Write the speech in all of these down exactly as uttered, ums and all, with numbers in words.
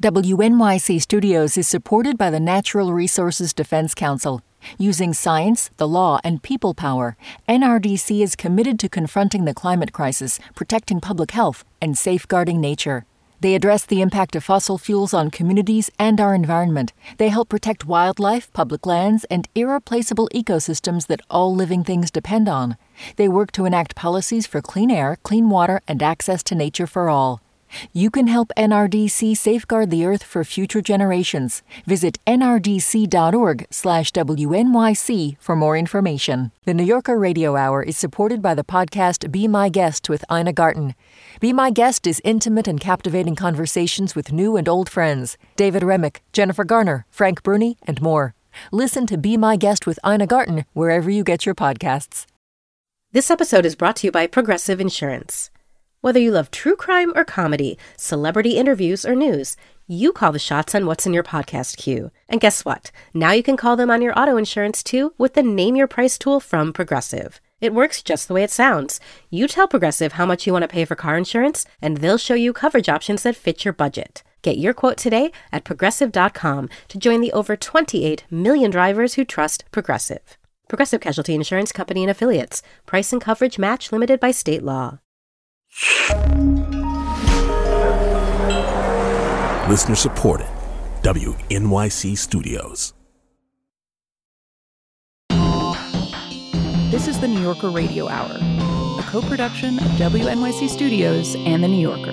W N Y C Studios is supported by the Natural Resources Defense Council. Using science, the law, and people power, N R D C is committed to confronting the climate crisis, protecting public health, and safeguarding nature. They address the impact of fossil fuels on communities and our environment. They help protect wildlife, public lands, and irreplaceable ecosystems that all living things depend on. They work to enact policies for clean air, clean water, and access to nature for all. You can help N R D C safeguard the Earth for future generations. Visit nrdc.org slash WNYC for more information. The New Yorker Radio Hour is supported by the podcast Be My Guest with Ina Garten. Be My Guest is intimate and captivating conversations with new and old friends. David Remick, Jennifer Garner, Frank Bruni, and more. Listen to Be My Guest with Ina Garten wherever you get your podcasts. This episode is brought to you by Progressive Insurance. Whether you love true crime or comedy, celebrity interviews or news, you call the shots on what's in your podcast queue. And guess what? Now you can call them on your auto insurance too with the Name Your Price tool from Progressive. It works just the way it sounds. You tell Progressive how much you want to pay for car insurance, and they'll show you coverage options that fit your budget. Get your quote today at progressive dot com to join the over twenty-eight million drivers who trust Progressive. Progressive Casualty Insurance Company and Affiliates. Price and coverage match limited by state law. Listener supported. W N Y C Studios. This is the New Yorker Radio Hour, a co-production of W N Y C Studios and the New Yorker.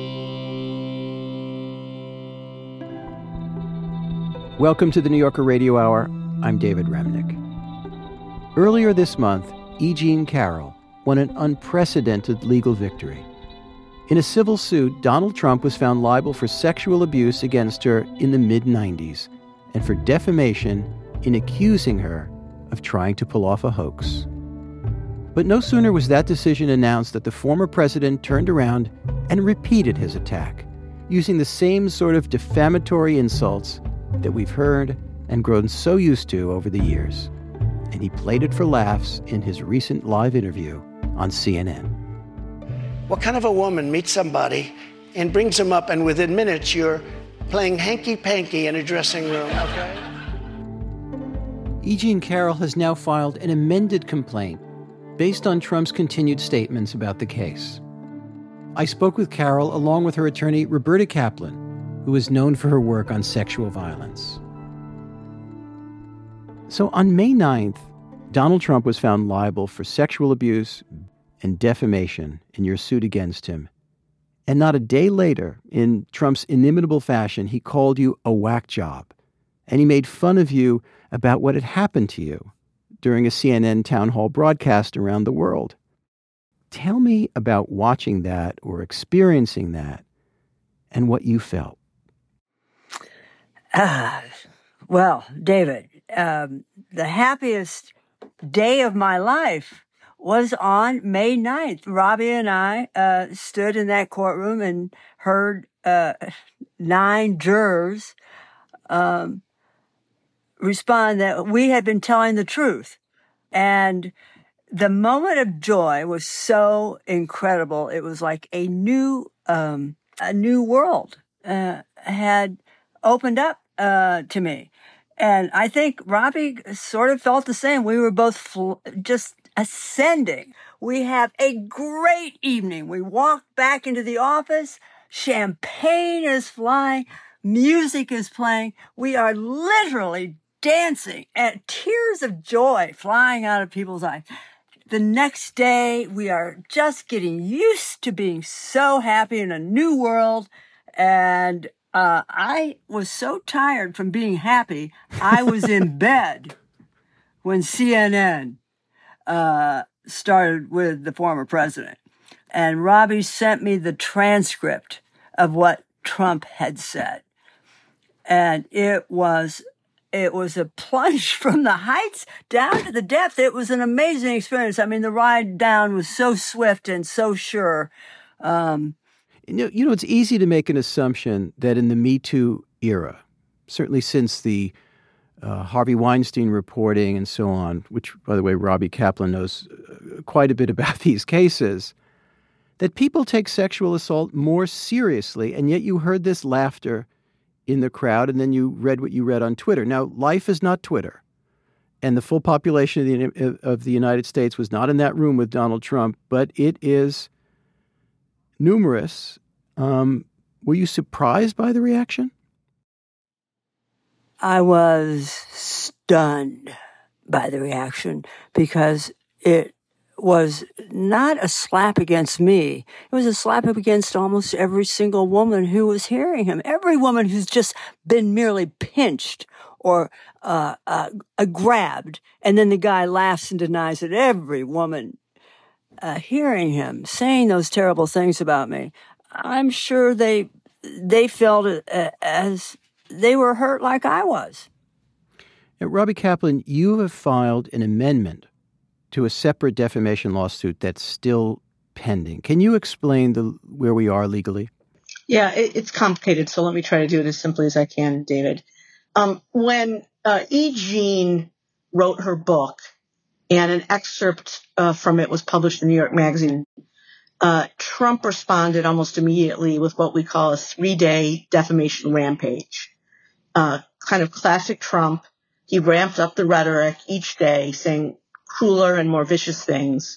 Welcome to the New Yorker Radio Hour. I'm David Remnick. Earlier this month, E. Jean Carroll won an unprecedented legal victory. In a civil suit, Donald Trump was found liable for sexual abuse against her in the mid nineties and for defamation in accusing her of trying to pull off a hoax. But no sooner was that decision announced that the former president turned around and repeated his attack, using the same sort of defamatory insults that we've heard and grown so used to over the years. And he played it for laughs in his recent live interview on C N N. What kind of a woman meets somebody and brings them up, and within minutes you're playing hanky-panky in a dressing room, okay? E. Jean Carroll has now filed an amended complaint based on Trump's continued statements about the case. I spoke with Carroll along with her attorney, Roberta Kaplan, who is known for her work on sexual violence. So on May ninth, Donald Trump was found liable for sexual abuse and defamation in your suit against him. And not a day later, in Trump's inimitable fashion, he called you a whack job. And he made fun of you about what had happened to you during a C N N town hall broadcast around the world. Tell me about watching that or experiencing that and what you felt. Uh, well, David, um, the happiest day of my life was on May ninth. Robbie and I uh, stood in that courtroom and heard uh, nine jurors um, respond that we had been telling the truth. And the moment of joy was so incredible. It was like a new, um, a new world uh, had opened up uh, to me. And I think Robbie sort of felt the same. We were both fl- just ascending. We have a great evening. We walk back into the office. Champagne is flying. Music is playing. We are literally dancing and tears of joy flying out of people's eyes. The next day, we are just getting used to being so happy in a new world. And uh, I was so tired from being happy, I was in bed when C N N uh, started with the former president. And Robbie sent me the transcript of what Trump had said. And it was It was a plunge from the heights down to the depth. It was an amazing experience. I mean, the ride down was so swift and so sure. Um, you know, you know, it's easy to make an assumption that in the Me Too era, certainly since the uh, Harvey Weinstein reporting and so on, which, by the way, Robbie Kaplan knows uh, quite a bit about these cases, that people take sexual assault more seriously. And yet you heard this laughter in the crowd, and then you read what you read on Twitter. Now, life is not Twitter, and the full population of the, of the United States was not in that room with Donald Trump, but it is numerous. Um, were you surprised by the reaction? I was stunned by the reaction because it was not a slap against me. It was a slap up against almost every single woman who was hearing him. Every woman who's just been merely pinched or uh, uh, uh, grabbed, and then the guy laughs and denies it. Every woman uh, hearing him saying those terrible things about me, I'm sure they they felt it uh, as they were hurt like I was. Now, Robbie Kaplan, you have filed an amendment to a separate defamation lawsuit that's still pending. Can you explain the where we are legally? Yeah, it, it's complicated, so let me try to do it as simply as I can, David. Um, when uh, E. Jean wrote her book, and an excerpt uh, from it was published in New York Magazine, uh, Trump responded almost immediately with what we call a three-day defamation rampage. Uh, kind of classic Trump. He ramped up the rhetoric each day, saying crueler and more vicious things.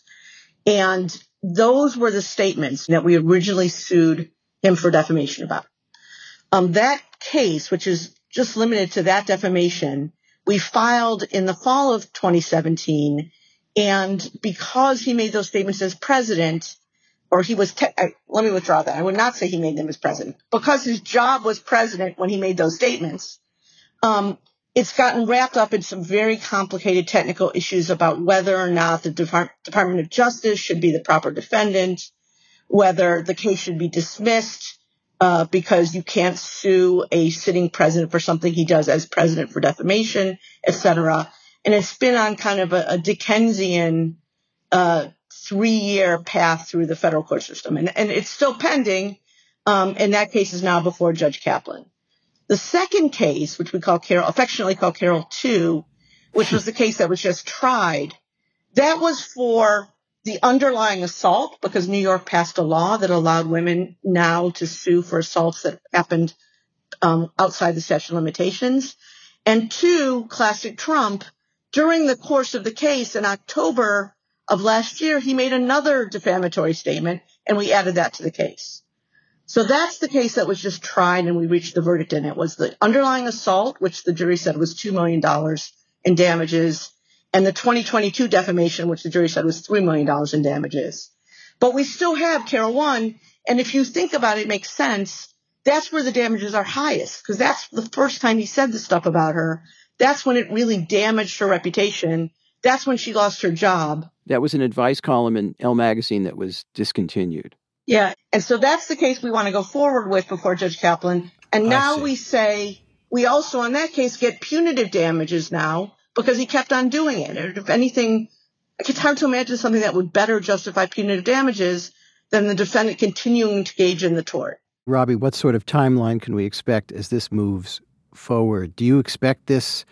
And those were the statements that we originally sued him for defamation about. Um, that case, which is just limited to that defamation, we filed in the fall of twenty seventeen. And because he made those statements as president, or he was, te- I, let me withdraw that. I would not say he made them as president. Because his job was president when he made those statements, um, it's gotten wrapped up in some very complicated technical issues about whether or not the Depart- Department of Justice should be the proper defendant, whether the case should be dismissed uh, because you can't sue a sitting president for something he does as president for defamation, et cetera. And it's been on kind of a, a Dickensian uh, three-year path through the federal court system. And, and it's still pending, um, and that case is now before Judge Kaplan. The second case, which we call Carol, affectionately call Carol two, which was the case that was just tried, that was for the underlying assault, because New York passed a law that allowed women now to sue for assaults that happened um, outside the statute of limitations. And two, classic Trump, during the course of the case in October of last year, he made another defamatory statement, and we added that to the case. So that's the case that was just tried, and we reached the verdict in it. Was the underlying assault, which the jury said was two million dollars in damages, and the twenty twenty-two defamation, which the jury said was three million dollars in damages. But we still have Carol one, and if you think about it, it makes sense. That's where the damages are highest, because that's the first time he said this stuff about her. That's when it really damaged her reputation. That's when she lost her job. That was an advice column in Elle magazine that was discontinued. Yeah, and so that's the case we want to go forward with before Judge Kaplan. And now we say we also, on that case, get punitive damages now because he kept on doing it. Or if anything, it's hard to imagine something that would better justify punitive damages than the defendant continuing to engage in the tort. Robbie, what sort of timeline can we expect as this moves forward? Do you expect this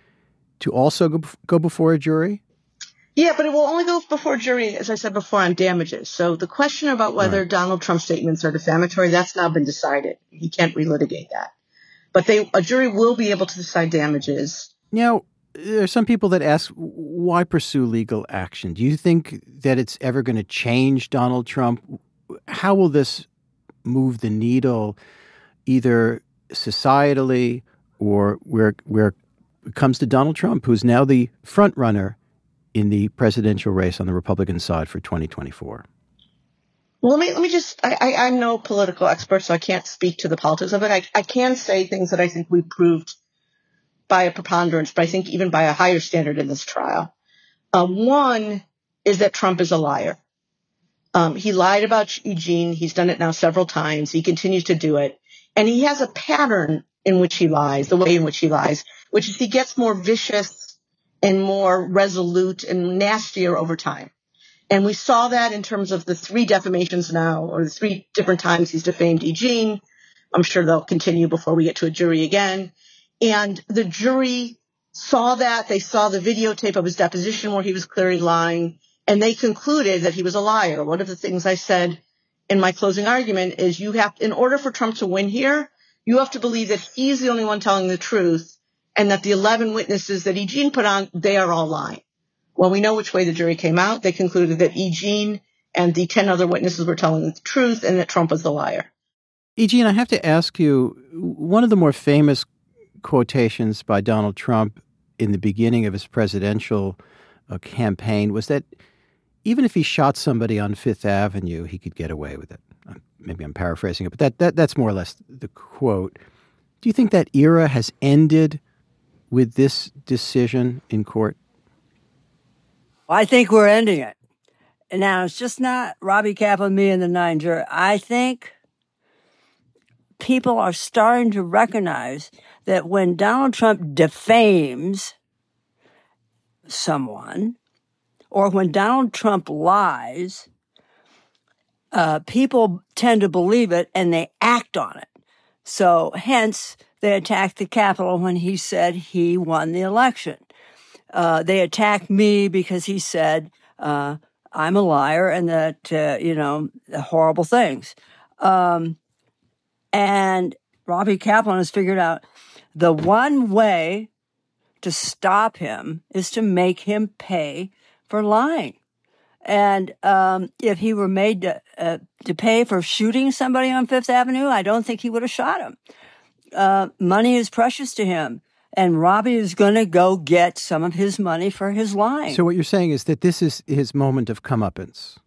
to also go, go before a jury? Yeah, but it will only go before a jury, as I said before, on damages. So the question about whether right. Donald Trump's statements are defamatory, that's now been decided. He can't relitigate that. But they, a jury will be able to decide damages. Now, there are some people that ask, why pursue legal action? Do you think that it's ever going to change Donald Trump? How will this move the needle, either societally or where where it comes to Donald Trump, who's now the front runner in the presidential race on the Republican side for twenty twenty-four? Well, let me let me just, I, I, I'm no political expert, so I can't speak to the politics of it. I, I can say things that I think we proved by a preponderance, but I think even by a higher standard in this trial. Uh, one is that Trump is a liar. Um, he lied about Eugene. He's done it now several times. He continues to do it. And he has a pattern in which he lies, the way in which he lies, which is he gets more vicious and more resolute and nastier over time. And we saw that in terms of the three defamations now, or the three different times he's defamed Eugene. I'm sure they'll continue before we get to a jury again. And the jury saw that. They saw the videotape of his deposition where he was clearly lying, and they concluded that he was a liar. One of the things I said in my closing argument is you have, in order for Trump to win here, you have to believe that he's the only one telling the truth and that the eleven witnesses that E. Jean put on, they are all lying. Well, we know which way the jury came out. They concluded that E. Jean and the ten other witnesses were telling the truth and that Trump was the liar. E. Jean, I have to ask you, one of the more famous quotations by Donald Trump in the beginning of his presidential uh, campaign was that even if he shot somebody on Fifth Avenue, he could get away with it. Maybe I'm paraphrasing it, but that, that that's more or less the quote. Do you think that era has ended with this decision in court? I think we're ending it. Now, it's just not Robbie Kaplan, me, and the nine jury. I think people are starting to recognize that when Donald Trump defames someone, or when Donald Trump lies, uh, people tend to believe it and they act on it. So hence, they attacked the Capitol when he said he won the election. Uh, they attacked me because he said uh, I'm a liar and that, uh, you know, horrible things. Um, and Robbie Kaplan has figured out the one way to stop him is to make him pay for lying. And um, if he were made to, uh, to pay for shooting somebody on Fifth Avenue, I don't think he would have shot him. Uh, money is precious to him. And Robbie is going to go get some of his money for his lying. So what you're saying is that this is his moment of comeuppance.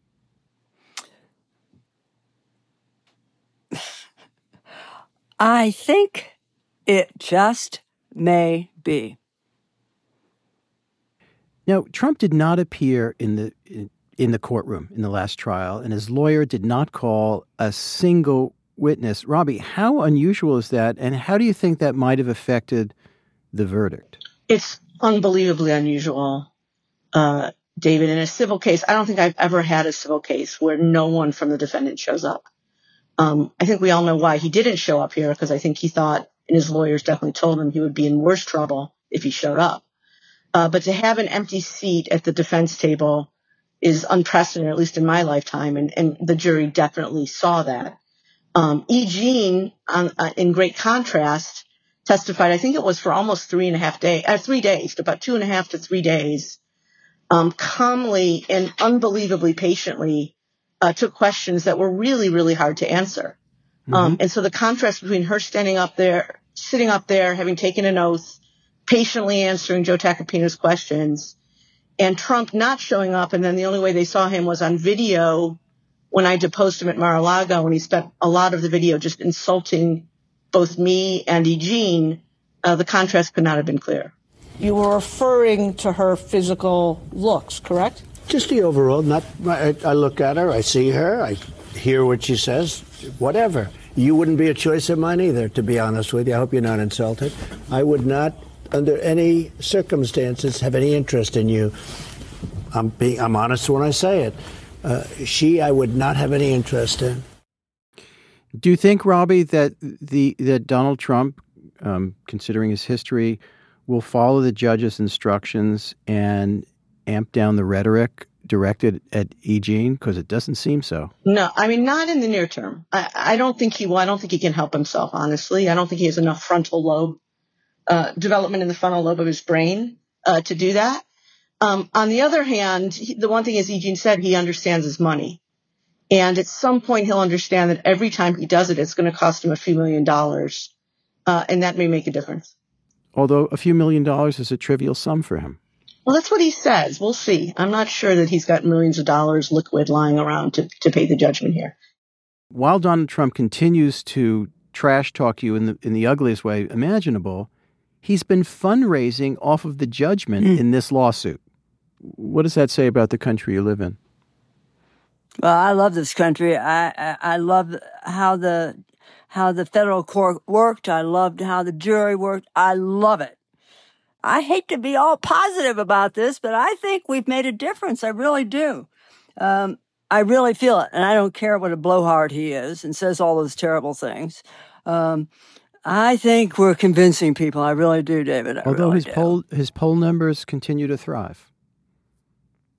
I think it just may be. Now, Trump did not appear in the in, in the courtroom in the last trial, and his lawyer did not call a single witness. Robbie, how unusual is that, and how do you think that might have affected the verdict? It's unbelievably unusual, uh, David. In a civil case, I don't think I've ever had a civil case where no one from the defendant shows up. Um, I think we all know why he didn't show up here, because I think he thought, and his lawyers definitely told him, he would be in worse trouble if he showed up. Uh, but to have an empty seat at the defense table is unprecedented, at least in my lifetime, and, and the jury definitely saw that. Um, E. Jean, um, uh, in great contrast, testified, I think it was for almost three and a half days, uh, three days, about two and a half to three days, um, calmly and unbelievably patiently uh, took questions that were really, really hard to answer. Mm-hmm. Um, and so the contrast between her standing up there, sitting up there, having taken an oath, patiently answering Joe Tacopina's questions, and Trump not showing up, and then the only way they saw him was on video when I deposed him at Mar-a-Lago, and he spent a lot of the video just insulting both me and E. Jean, uh, the contrast could not have been clearer. You were referring to her physical looks, correct? Just the overall. Not. I, I look at her, I see her, I hear what she says, whatever. You wouldn't be a choice of mine either, to be honest with you. I hope you're not insulted. I would not, under any circumstances, have any interest in you. I'm being. I'm honest when I say it. Uh, she, I would not have any interest in. Do you think, Robbie, that the that Donald Trump, um, considering his history, will follow the judge's instructions and amp down the rhetoric directed at E. Jean? Because it doesn't seem so. No, I mean, not in the near term. I, I don't think he will. I don't think he can help himself, honestly. I don't think he has enough frontal lobe uh, development in the frontal lobe of his brain uh, to do that. Um, on the other hand, he, the one thing, as E. Jean said, he understands his money. And at some point, he'll understand that every time he does it, it's going to cost him a few million dollars. Uh, and that may make a difference. Although a few million dollars is a trivial sum for him. Well, that's what he says. We'll see. I'm not sure that he's got millions of dollars liquid lying around to, to pay the judgment here. While Donald Trump continues to trash talk you in the in the ugliest way imaginable, he's been fundraising off of the judgment mm. in this lawsuit. What does that say about the country you live in? Well, I love this country. I, I, I love how the how the federal court worked. I loved how the jury worked. I love it. I hate to be all positive about this, but I think we've made a difference. I really do. Um, I really feel it, and I don't care what a blowhard he is and says all those terrible things. Um, I think we're convincing people. I really do, David. I Although really his do. poll his poll numbers continue to thrive.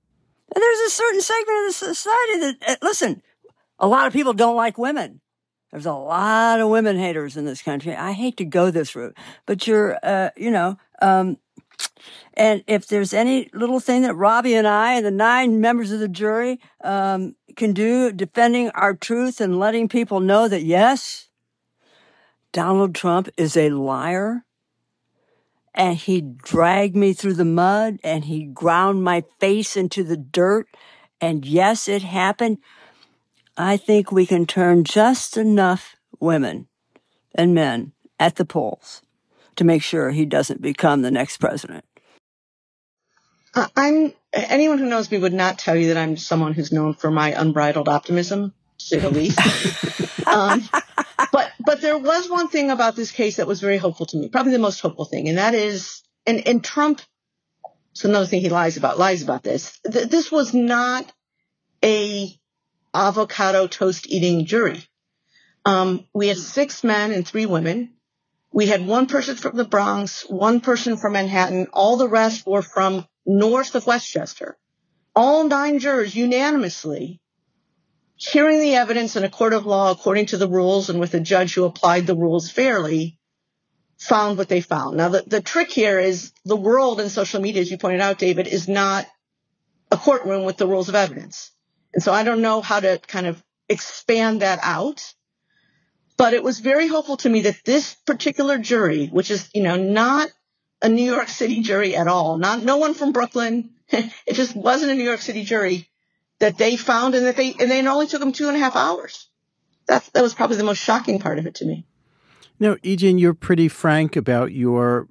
There's a certain segment of the society that, uh, listen, a lot of people don't like women. There's a lot of women haters in this country. I hate to go this route, but you're, uh, you know, um, and if there's any little thing that Robbie and I and the nine members of the jury um, can do defending our truth and letting people know that, yes, Donald Trump is a liar, and he dragged me through the mud, and he ground my face into the dirt, and yes, it happened. I think we can turn just enough women and men at the polls to make sure he doesn't become the next president. Uh, I'm anyone who knows me would not tell you that I'm someone who's known for my unbridled optimism, to say the least. um, but but there was one thing about this case that was very hopeful to me, probably the most hopeful thing, and that is, and, and Trump, it's another thing he lies about, lies about this. Th- this was not a avocado toast eating jury. Um, we had six men and three women. We had one person from the Bronx, one person from Manhattan. All the rest were from north of Westchester. All nine jurors unanimously, hearing the evidence in a court of law according to the rules and with a judge who applied the rules fairly, found what they found. Now, the, the trick here is the world in social media, as you pointed out, David, is not a courtroom with the rules of evidence. And so I don't know how to kind of expand that out. But it was very hopeful to me that this particular jury, which is, you know, not a New York City jury at all, not no one from Brooklyn, it just wasn't a New York City jury, that they found, and that they and they only took them two and a half hours. That that was probably the most shocking part of it to me. Now, E. Jean, you're pretty frank about your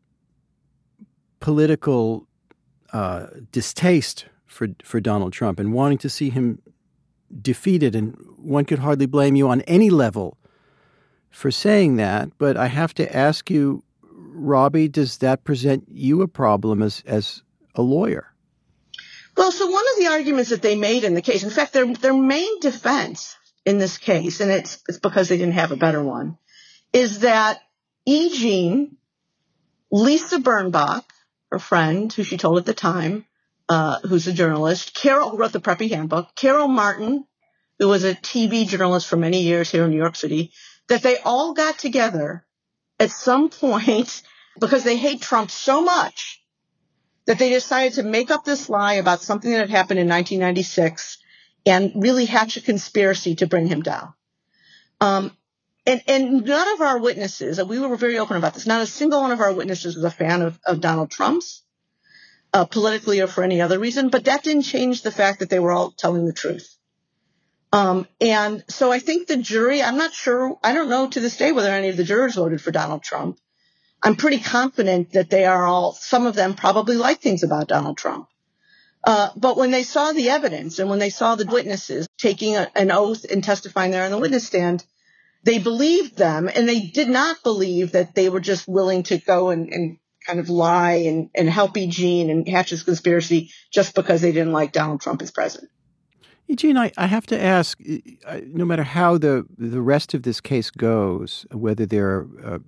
political uh, distaste for for Donald Trump and wanting to see him defeated, and one could hardly blame you on any level for saying that. But I have to ask you, Robbie, does that present you a problem as as a lawyer? Well, so one of the arguments that they made in the case, in fact, their their main defense in this case, and it's it's because they didn't have a better one, is that E. Jean, Lisa Birnbach, her friend, who she told at the time, uh, who's a journalist, Carol, who wrote the Preppy Handbook, Carol Martin, who was a T V journalist for many years here in New York City, that they all got together at some point because they hate Trump so much that they decided to make up this lie about something that had happened in nineteen ninety-six and really hatch a conspiracy to bring him down. Um, and, and none of our witnesses, and we were very open about this, not a single one of our witnesses was a fan of, of Donald Trump's, uh, politically or for any other reason, but that didn't change the fact that they were all telling the truth. Um, and so I think the jury, I'm not sure, I don't know to this day whether any of the jurors voted for Donald Trump. I'm pretty confident that they are all, some of them probably like things about Donald Trump. Uh, but when they saw the evidence and when they saw the witnesses taking a, an oath and testifying there on the witness stand, they believed them, and they did not believe that they were just willing to go and, and kind of lie and, and help E. Jean and hatch this conspiracy just because they didn't like Donald Trump as president. Eugene, I, I have to ask, no matter how the, the rest of this case goes, whether there are uh,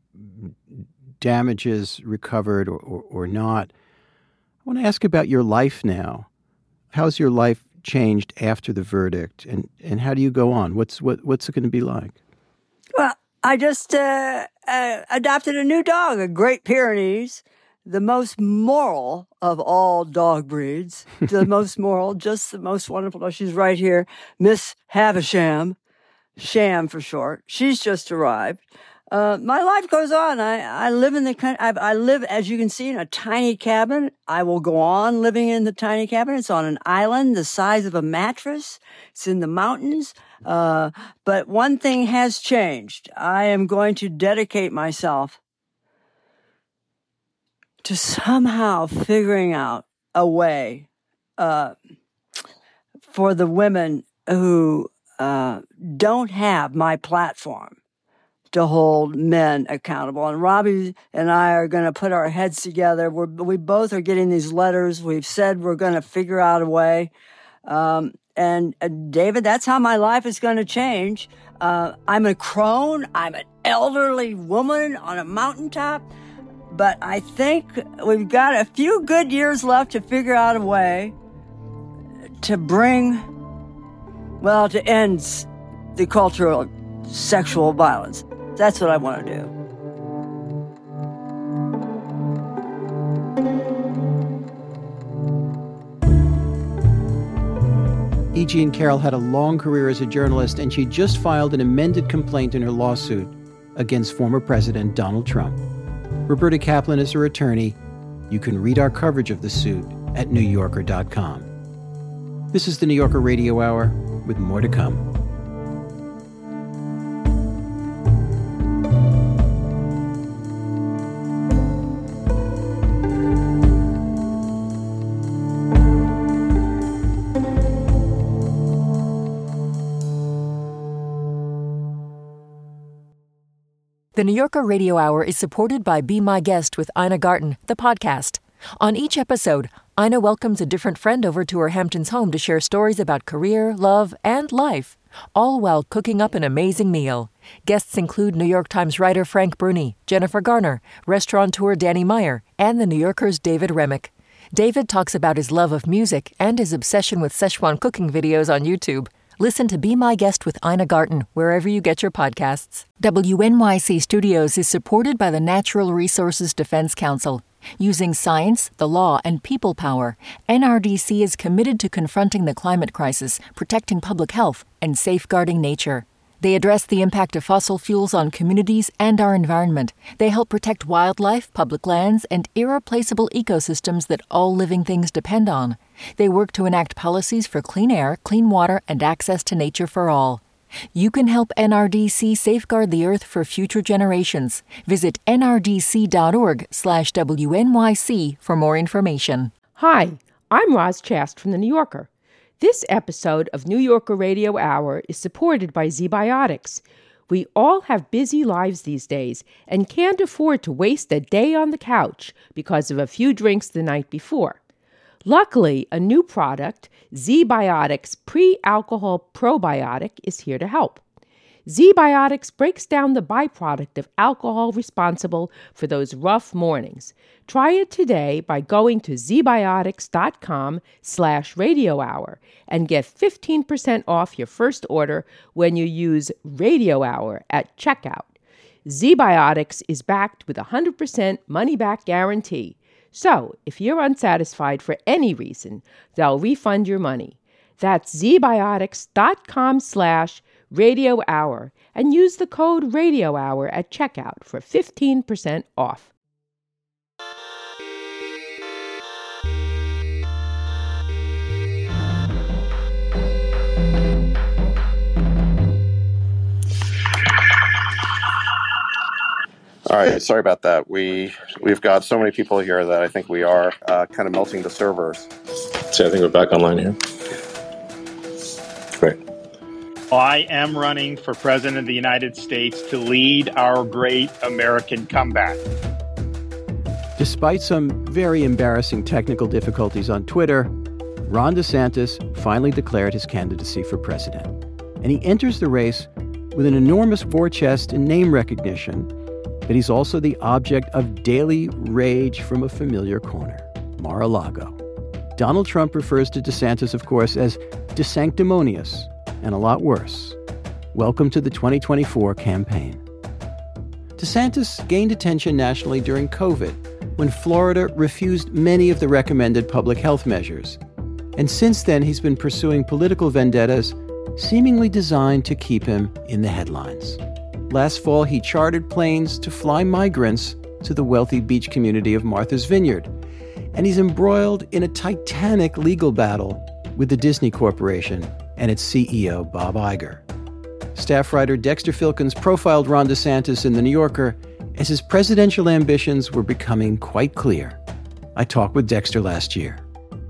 damages recovered or, or, or not, I want to ask about your life now. How's your life changed after the verdict, and, and how do you go on? What's what what's it going to be like? Well, I just uh, uh, adopted a new dog, a Great Pyrenees, the most moral of all dog breeds. The most moral, just the most wonderful dog. She's right here, Miss Havisham, Sham for short. She's just arrived. Uh, my life goes on. I, I live in the country. I, I live, as you can see, in a tiny cabin. I will go on living in the tiny cabin. It's on an island the size of a mattress. It's in the mountains. Uh, but one thing has changed. I am going to dedicate myself to somehow figuring out a way, uh, for the women who, uh, don't have my platform to hold men accountable. And Robbie and I are going to put our heads together. We're, we both are getting these letters. We've said we're going to figure out a way. Um, and uh, David, that's how my life is going to change. Uh, I'm a crone. I'm an elderly woman on a mountaintop. But I think we've got a few good years left to figure out a way to bring, well, to end the cultural sexual violence. That's what I want to do. E. Jean Carroll had a long career as a journalist, and she just filed an amended complaint in her lawsuit against former President Donald Trump. Roberta Kaplan is her attorney. You can read our coverage of the suit at new yorker dot com. This is the New Yorker Radio Hour, with more to come. The New Yorker Radio Hour is supported by Be My Guest with Ina Garten, the podcast. On each episode, Ina welcomes a different friend over to her Hamptons home to share stories about career, love, and life, all while cooking up an amazing meal. Guests include New York Times writer Frank Bruni, Jennifer Garner, restaurateur Danny Meyer, and the New Yorker's David Remick. David talks about his love of music and his obsession with Szechuan cooking videos on YouTube. Listen to Be My Guest with Ina Garten wherever you get your podcasts. W N Y C Studios is supported by the Natural Resources Defense Council. Using science, the law, and people power, N R D C is committed to confronting the climate crisis, protecting public health, and safeguarding nature. They address the impact of fossil fuels on communities and our environment. They help protect wildlife, public lands, and irreplaceable ecosystems that all living things depend on. They work to enact policies for clean air, clean water, and access to nature for all. You can help N R D C safeguard the earth for future generations. Visit N R D C dot org slash W N Y C for more information. Hi, I'm Roz Chast from The New Yorker. This episode of New Yorker Radio Hour is supported by ZBiotics. We all have busy lives these days and can't afford to waste a day on the couch because of a few drinks the night before. Luckily, a new product, ZBiotics Pre-Alcohol Probiotic, is here to help. ZBiotics breaks down the byproduct of alcohol responsible for those rough mornings. Try it today by going to zbiotics.com slash radio hour and get fifteen percent off your first order when you use Radio Hour at checkout. ZBiotics is backed with a one hundred percent money-back guarantee. So, if you're unsatisfied for any reason, they'll refund your money. That's zbiotics.com slash radio hour and use the code radio hour at checkout for fifteen percent off. All right, sorry about that. We, we've got so many people here that I think we are uh, kind of melting the servers. So I think we're back online here. Great. Well, I am running for President of the United States to lead our great American comeback. Despite some very embarrassing technical difficulties on Twitter, Ron DeSantis finally declared his candidacy for president. And he enters the race with an enormous war chest and name recognition, but he's also the object of daily rage from a familiar corner, Mar-a-Lago. Donald Trump refers to DeSantis, of course, as DeSanctimonious, and a lot worse. Welcome to the twenty twenty-four campaign. DeSantis gained attention nationally during COVID, when Florida refused many of the recommended public health measures. And since then, he's been pursuing political vendettas seemingly designed to keep him in the headlines. Last fall, he chartered planes to fly migrants to the wealthy beach community of Martha's Vineyard. And he's embroiled in a titanic legal battle with the Disney Corporation and its C E O, Bob Iger. Staff writer Dexter Filkins profiled Ron DeSantis in The New Yorker as his presidential ambitions were becoming quite clear. I talked with Dexter last year.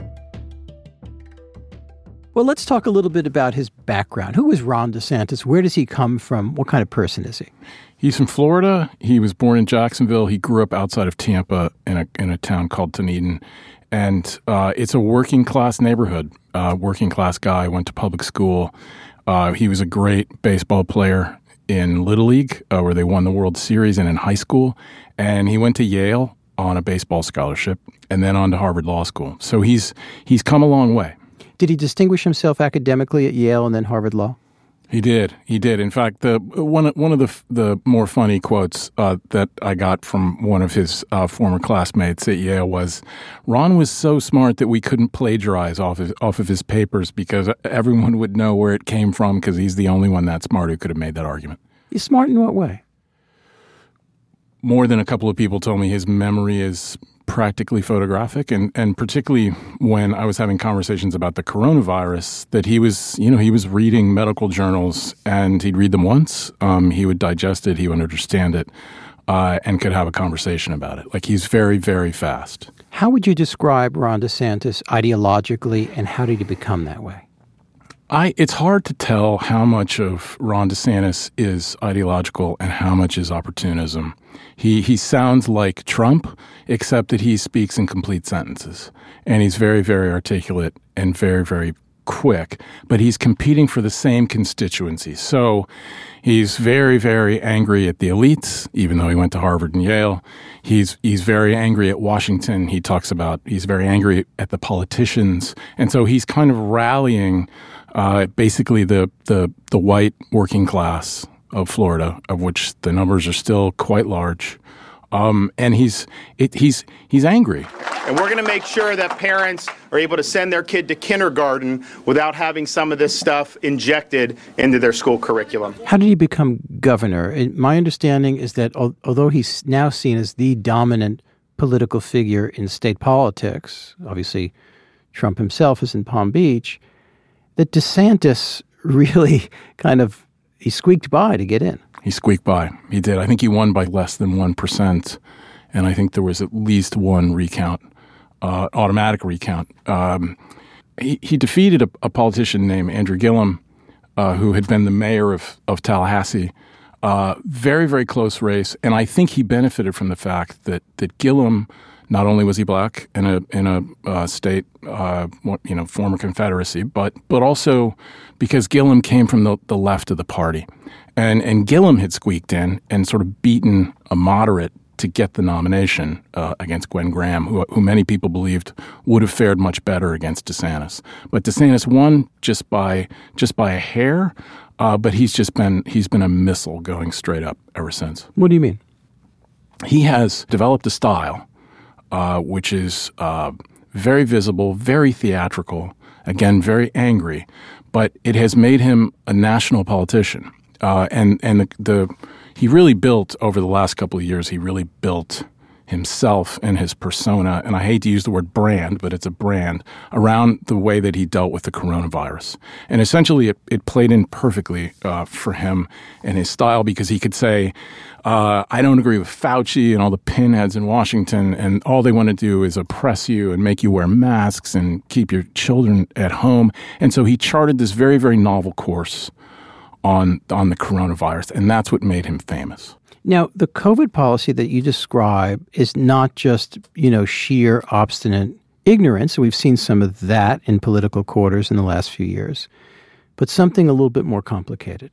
Well, let's talk a little bit about his background. Who is Ron DeSantis? Where does he come from? What kind of person is he? He's from Florida. He was born in Jacksonville. He grew up outside of Tampa in a in a town called Dunedin. And uh, it's a working class neighborhood. Uh, working class guy, went to public school. Uh, he was a great baseball player in Little League, uh, where they won the World Series, and in high school. And he went to Yale on a baseball scholarship and then on to Harvard Law School. So he's he's come a long way. Did he distinguish himself academically at Yale and then Harvard Law? He did. He did. In fact, the one one of the the more funny quotes uh, that I got from one of his uh, former classmates at Yale was, "Ron was so smart that we couldn't plagiarize off of, off of his papers because everyone would know where it came from because he's the only one that smart who could have made that argument." He's smart in what way? More than a couple of people told me his memory is practically photographic, and, and particularly when I was having conversations about the coronavirus, that he was, you know, he was reading medical journals and he'd read them once, um, he would digest it, he would understand it, uh, and could have a conversation about it. Like, he's very, very fast. How would you describe Ron DeSantis ideologically, and how did he become that way? I, it's hard to tell how much of Ron DeSantis is ideological and how much is opportunism. He he sounds like Trump, except that he speaks in complete sentences. And he's very, very articulate and very, very quick. But he's competing for the same constituency. So he's very, very angry at the elites, even though he went to Harvard and Yale. He's he's very angry at Washington. He talks about he's very angry at the politicians. And so he's kind of rallying uh, basically the, the the white working class of Florida, of which the numbers are still quite large, um, and he's it, he's he's angry. And we're going to make sure that parents are able to send their kid to kindergarten without having some of this stuff injected into their school curriculum. How did he become governor? My understanding is that although he's now seen as the dominant political figure in state politics, obviously Trump himself is in Palm Beach, that DeSantis really kind of He squeaked by to get in. He squeaked by. He did. I think he won by less than one percent. And I think there was at least one recount, uh, automatic recount. Um, he, he defeated a, a politician named Andrew Gillum, uh, who had been the mayor of, of Tallahassee. Uh, very, very close race. And I think he benefited from the fact that, that Gillum, not only was he black in a in a uh, state, uh, you know, former Confederacy, but but also because Gillum came from the, the left of the party, and and Gillum had squeaked in and sort of beaten a moderate to get the nomination uh, against Gwen Graham, who who many people believed would have fared much better against DeSantis. But DeSantis won just by just by a hair, uh, but he's just been he's been a missile going straight up ever since. What do you mean? He has developed a style. Uh, which is uh, very visible, very theatrical, again, very angry, but it has made him a national politician. Uh, and and the, the he really built, over the last couple of years, he really built himself and his persona, and I hate to use the word brand, but it's a brand, around the way that he dealt with the coronavirus. And essentially, it, it played in perfectly uh, for him and his style, because he could say, uh, I don't agree with Fauci and all the pinheads in Washington, and all they want to do is oppress you and make you wear masks and keep your children at home. And so he charted this very, very novel course on on the coronavirus, and that's what made him famous. Now, the COVID policy that you describe is not just, you know, sheer obstinate ignorance. We've seen some of that in political quarters in the last few years, but something a little bit more complicated.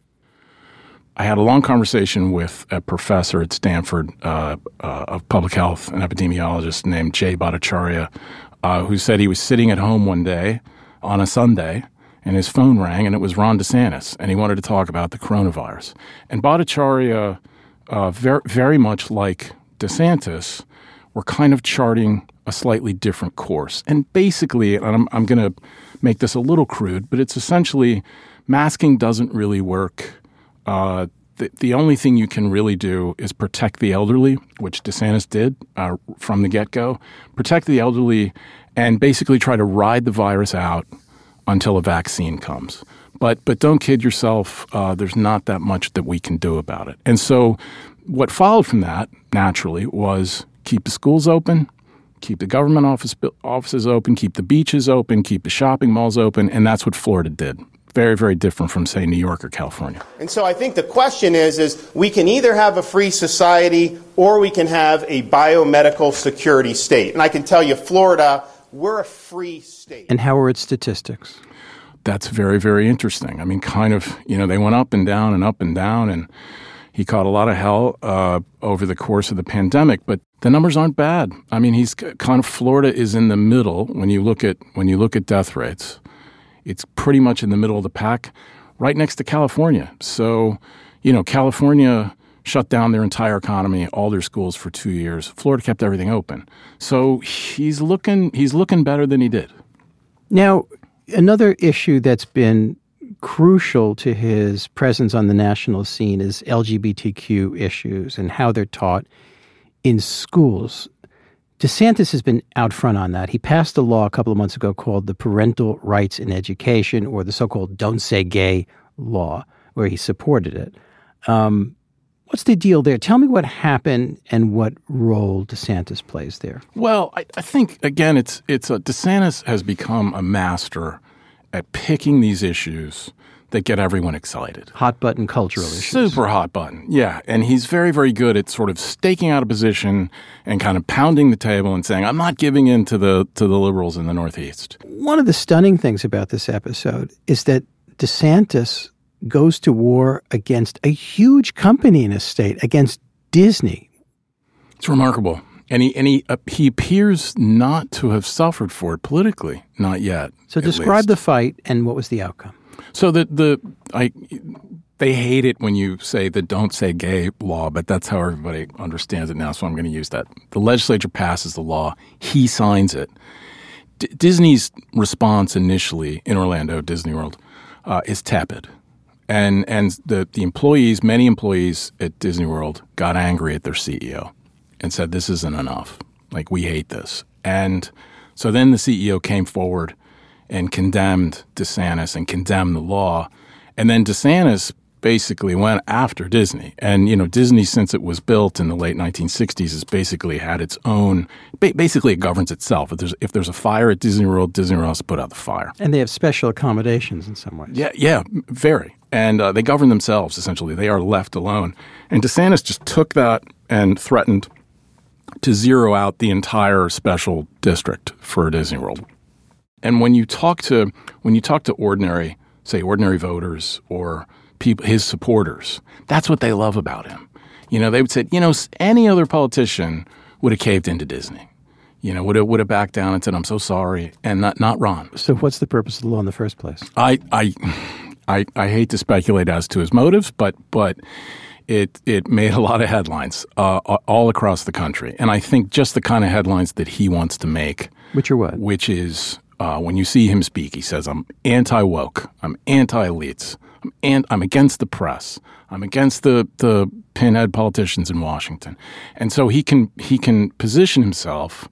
I had a long conversation with a professor at Stanford uh, uh, of public health, an epidemiologist named Jay Bhattacharya, uh, who said he was sitting at home one day on a Sunday, and his phone rang, and it was Ron DeSantis, and he wanted to talk about the coronavirus. And Bhattacharya, uh, very, very much like DeSantis, were kind of charting a slightly different course. And basically, and I'm, I'm going to make this a little crude, but it's essentially masking doesn't really work. Uh, the, the only thing you can really do is protect the elderly, which DeSantis did uh, from the get-go. Protect the elderly and basically try to ride the virus out until a vaccine comes. But but don't kid yourself. Uh, there's not that much that we can do about it. And so what followed from that, naturally, was keep the schools open, keep the government office offices open, keep the beaches open, keep the shopping malls open, and that's what Florida did. Very, very different from, say, New York or California. And so I think the question is, is we can either have a free society or we can have a biomedical security state. And I can tell you, Florida, we're a free state. And how are its statistics? That's very, very interesting. I mean, kind of, you know, they went up and down and up and down, and he caught a lot of hell uh, over the course of the pandemic, but the numbers aren't bad. I mean, he's kind of, Florida is in the middle when you look at when you look at death rates. It's pretty much in the middle of the pack. right next to California. So, you know, California shut down their entire economy, all their schools for two years. Florida kept everything open. So he's looking he's looking better than he did. Now, another issue that's been crucial to his presence on the national scene is L G B T Q issues and how they're taught in schools. DeSantis has been out front on that. He passed a law a couple of months ago called the Parental Rights in Education, or the so-called Don't Say Gay law, where he supported it. Um, what's the deal there? Tell me what happened and what role DeSantis plays there. Well, I, I think, again, it's it's a, DeSantis has become a master at picking these issues that get everyone excited. Hot button cultural issues. Super hot button, yeah. And he's very, very good at sort of staking out a position and kind of pounding the table and saying, I'm not giving in to the to the liberals in the Northeast. One of the stunning things about this episode is that DeSantis goes to war against a huge company in his state, against Disney. It's remarkable. And he and he, uh, he appears not to have suffered for it politically, not yet. So describe least. the fight and what was the outcome. So the the I they hate it when you say the Don't Say Gay law, but that's how everybody understands it now. So I'm going to use that. The legislature passes the law. He signs it. D- Disney's response initially in Orlando, Disney World, uh, is tepid. And and the, the employees, many employees at Disney World got angry at their C E O and said, this isn't enough. Like, we hate this. And so then the C E O came forward and condemned DeSantis and condemned the law. And then DeSantis basically went after Disney. And, you know, Disney, since it was built in the late nineteen sixties, has basically had its own – basically it governs itself. If there's if there's a fire at Disney World, Disney World has to put out the fire. And they have special accommodations in some ways. Yeah, yeah, very. And uh, they govern themselves, essentially. They are left alone. And DeSantis just took that and threatened to zero out the entire special district for Disney World. And when you talk to when you talk to ordinary, say, ordinary voters or people, his supporters, that's what they love about him. You know, they would say, you know, any other politician would have caved into Disney. You know, would have would have backed down and said, I'm so sorry, and not not Ron. So what's the purpose of the law in the first place? I I I, I hate to speculate as to his motives, but but it it made a lot of headlines uh, all across the country. And I think just the kind of headlines that he wants to make. Which are what? Which is uh, when you see him speak, he says, I'm anti-woke, I'm anti-elites, I'm, an- I'm against the press, I'm against the, the pinhead politicians in Washington. And so he can he can position himself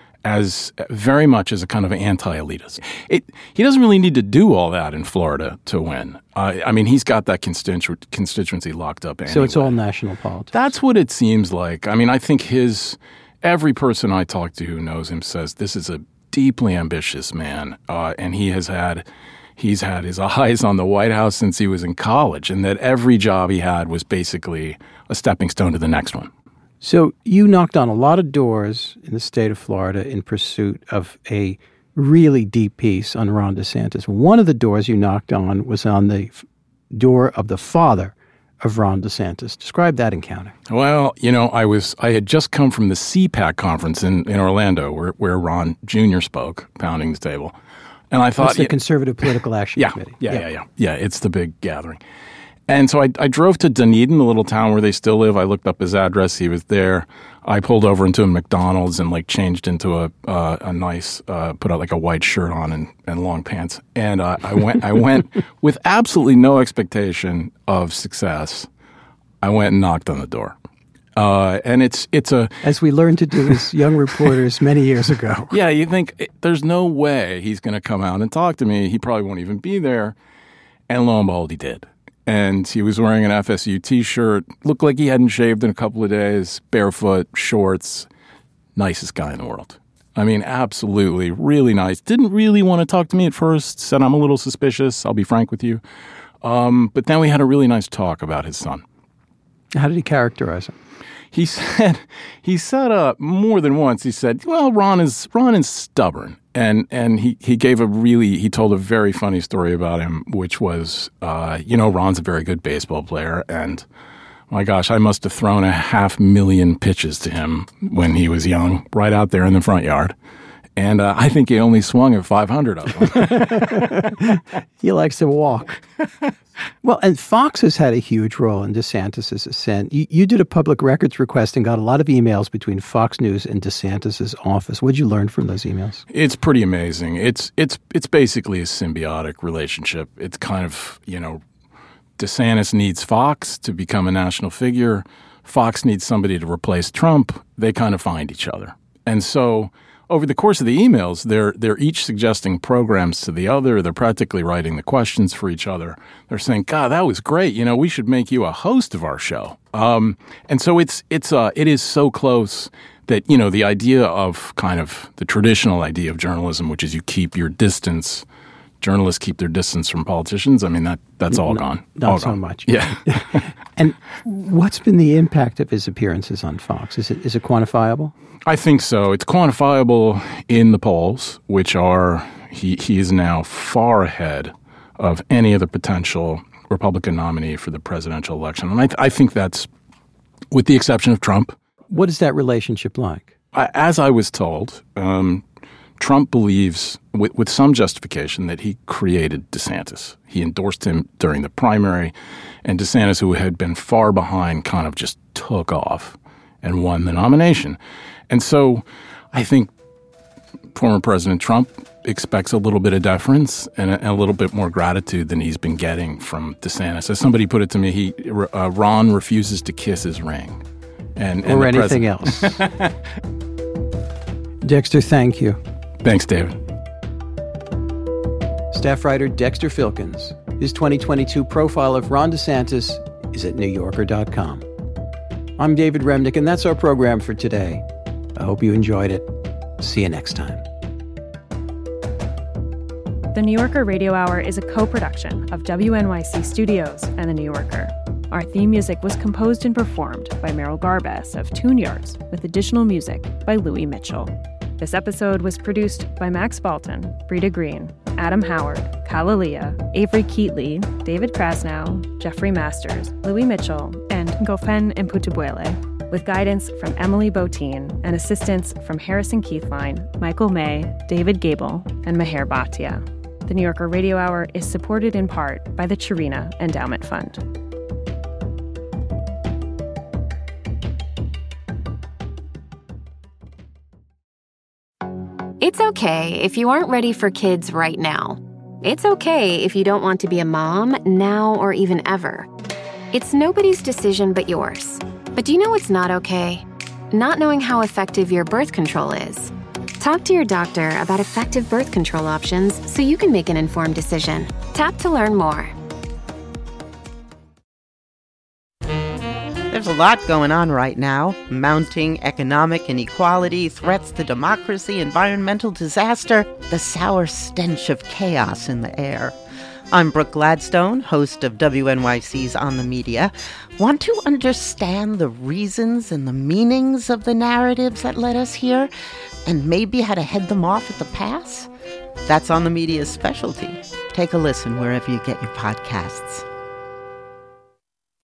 as very much as a kind of anti-elitist. It, he doesn't really need to do all that in Florida to win. Uh, I mean, he's got that constitu- constituency locked up anyway. So it's all national politics. That's what it seems like. I mean, I think his every person I talk to who knows him says this is a deeply ambitious man, uh, and he has had he's had his eyes on the White House since he was in college, and that every job he had was basically a stepping stone to the next one. So you knocked on a lot of doors in the state of Florida in pursuit of a really deep piece on Ron DeSantis. One of the doors you knocked on was on the f- door of the father of Ron DeSantis. Describe that encounter. Well, you know, I was I had just come from the C PAC conference in, in Orlando where, where Ron Junior spoke, pounding the table. And I thought... That's the yeah, Conservative Political Action yeah, Committee. Yeah, yeah, yeah, yeah. Yeah, it's the big gathering. And so I, I drove to Dunedin, the little town where they still live. I looked up his address. He was there. I pulled over into a McDonald's and like changed into a uh, a nice, uh, put out like a white shirt on and, and long pants. And uh, I went I went with absolutely no expectation of success. I went and knocked on the door. Uh, and it's it's a... As we learned to do as young reporters many years ago. Yeah, you think there's no way he's going to come out and talk to me. He probably won't even be there. And lo and behold, he did. And he was wearing an F S U T-shirt, looked like he hadn't shaved in a couple of days, barefoot, shorts, nicest guy in the world. I mean, absolutely, really nice. Didn't really want to talk to me at first, said I'm a little suspicious, I'll be frank with you. Um, but then we had a really nice talk about his son. How did he characterize him? He said, he said uh, more than once, he said, well, Ron is Ron is stubborn. And and he, he gave a really, he told a very funny story about him, which was, uh, you know, Ron's a very good baseball player. And my gosh, I must have thrown a half million pitches to him when he was young, right out there in the front yard. And uh, I think he only swung at five hundred of them. He likes to walk. Well, and Fox has had a huge role in DeSantis' ascent. You, you did a public records request and got a lot of emails between Fox News and DeSantis' office. What did you learn from those emails? It's pretty amazing. It's it's it's basically a symbiotic relationship. It's kind of, you know, DeSantis needs Fox to become a national figure. Fox needs somebody to replace Trump. They kind of find each other. And so over the course of the emails, they're they're each suggesting programs to the other. They're practically writing the questions for each other. They're saying, "God, that was great. You know, we should make you a host of our show." Um, and so it's it's uh, it is so close that, you know, the idea of kind of the traditional idea of journalism, which is you keep your distance. Journalists keep their distance from politicians. I mean, that that's all no, gone. Not all so gone. much. Yeah. And what's been the impact of his appearances on Fox? Is it is it quantifiable? I think so. It's quantifiable in the polls, which are he, he is now far ahead of any other potential Republican nominee for the presidential election. And I, th- I think that's, with the exception of Trump. What is that relationship like? I, as I was told, um, Trump believes, with, with some justification, that he created DeSantis. He endorsed him during the primary, and DeSantis, who had been far behind, kind of just took off and won the nomination. And so I think former President Trump expects a little bit of deference and a, a little bit more gratitude than he's been getting from DeSantis. As somebody put it to me, he uh, Ron refuses to kiss his ring. And, and or anything else. Dexter, thank you. Thanks, David. Staff writer Dexter Filkins. His twenty twenty-two profile of Ron DeSantis is at new yorker dot com. I'm David Remnick, and that's our program for today. I hope you enjoyed it. See you next time. The New Yorker Radio Hour is a co-production of W N Y C Studios and The New Yorker. Our theme music was composed and performed by Merrill Garbess of Tune Yards, with additional music by Louis Mitchell. This episode was produced by Max Balton, Brita Green, Adam Howard, Kalalia, Avery Keatley, David Krasnow, Jeffrey Masters, Louis Mitchell, and Gofen Mputubuele, with guidance from Emily Botine and assistance from Harrison Keithline, Michael May, David Gable, and Meher Bhatia. The New Yorker Radio Hour is supported in part by the Chirina Endowment Fund. It's okay if you aren't ready for kids right now. It's okay if you don't want to be a mom now or even ever. It's nobody's decision but yours. But do you know what's not okay? Not knowing how effective your birth control is. Talk to your doctor about effective birth control options so you can make an informed decision. Tap to learn more. There's a lot going on right now. Mounting economic inequality, threats to democracy, environmental disaster, the sour stench of chaos in the air. I'm Brooke Gladstone, host of W N Y C's On the Media. Want to understand the reasons and the meanings of the narratives that led us here, and maybe how to head them off at the pass? That's On the Media's specialty. Take a listen wherever you get your podcasts.